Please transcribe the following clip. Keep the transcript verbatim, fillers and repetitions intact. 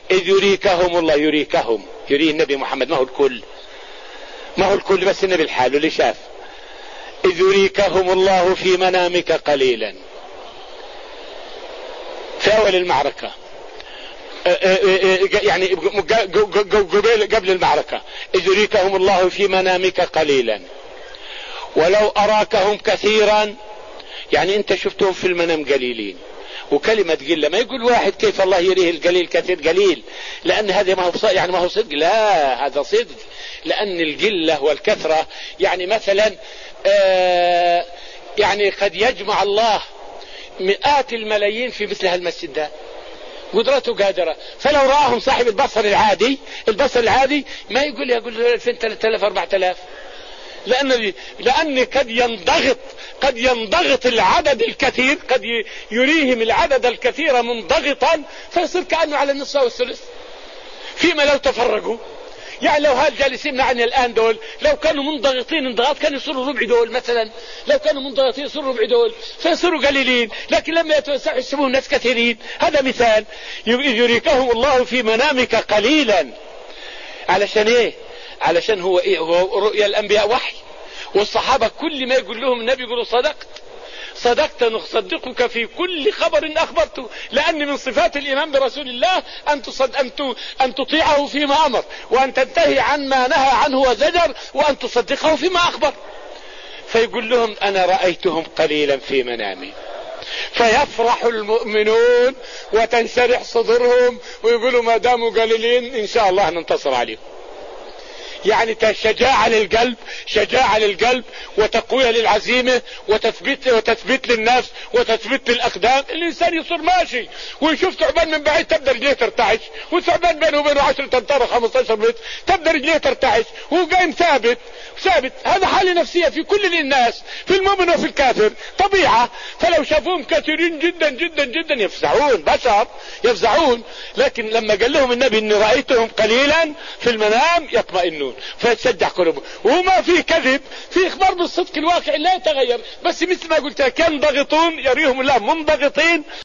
إذ يريكهم الله، يريكهم يريه النبي محمد، ما هو الكل، ما هو الكل بس النبي الحال اللي شاف. إذ يريكهم الله في منامك قليلا، في أول المعركة، يعني قبل المعركة، إذ يريكهم الله في منامك قليلا ولو أراكهم كثيرا، يعني أنت شفتهم في المنام قليلين. وكلمة قلة ما يقول واحد كيف الله يريه القليل كثير قليل، لأن هذا ما هو يعني ما هو صدق، لا هذا صدق، لأن القلة والكثرة يعني مثلا آه يعني قد يجمع الله مئات الملايين في مثل هالمسجد ده، قدرته قادرة. فلو رآهم صاحب البصر العادي، البصر العادي ما يقول يقول ألفين ثلاثة آلاف أربعة آلاف، لأن لأن قد ينضغط قد ينضغط العدد الكثير، قد يريهم العدد الكثير منضغطا فيصير كأنه على النصف والثلث. فيما لو تفرقوا، يعني لو هالجالسين معنا الآن دول لو كانوا منضغطين انضغاط كانوا يصيروا ربع دول مثلا، لو كانوا منضغطين يصيروا ربع دول فيصيروا قليلين، لكن لما يتوسعوا يحسبون ناس كثيرين. هذا مثال. يريكهم الله في منامك قليلا، علشان ايه؟ علشان هو ايه؟ هو رؤيا الانبياء وحي، والصحابة كل ما يقول لهم النبي يقولوا صدقت صدقت نصدقك في كل خبر أخبرته، لأن من صفات الإيمان برسول الله أن تصد أن أن تطيعه فيما أمر، وأن تنتهي عن ما نهى عنه وزجر، وأن تصدقه فيما أخبر. فيقول لهم أنا رأيتهم قليلا في منامي، فيفرح المؤمنون وتنشرح صدورهم ويقولوا ما داموا قليلين إن شاء الله ننتصر عليهم. يعني شجاعة للقلب، شجاعة للقلب وتقوية للعزيمة وتثبيت وتثبيت للنفس وتثبيت للأقدام. الإنسان يصير ماشي ويشوف ثعبان من بعيد تبدأ رجليه ترتعش، والثعبان بينه وبينه عشرة أمتار خمسة عشر متر تبدأ رجليه ترتعش، وهو قايم ثابت ثابت. هذا حالة نفسية في كل الناس، في المؤمن وفي الكافر، طبيعة. فلو شافوهم كثيرين جدا جدا جدا يفزعون، بشر يفزعون. لكن لما قال لهم النبي إني رأيتهم قليلا في المنام يطمئنون فيتشجع قلوبهم. وما في كذب، في إخبار بالصدق الواقع لا يتغير، بس مثل ما قلت ينضغطون يريهم الله منضغطين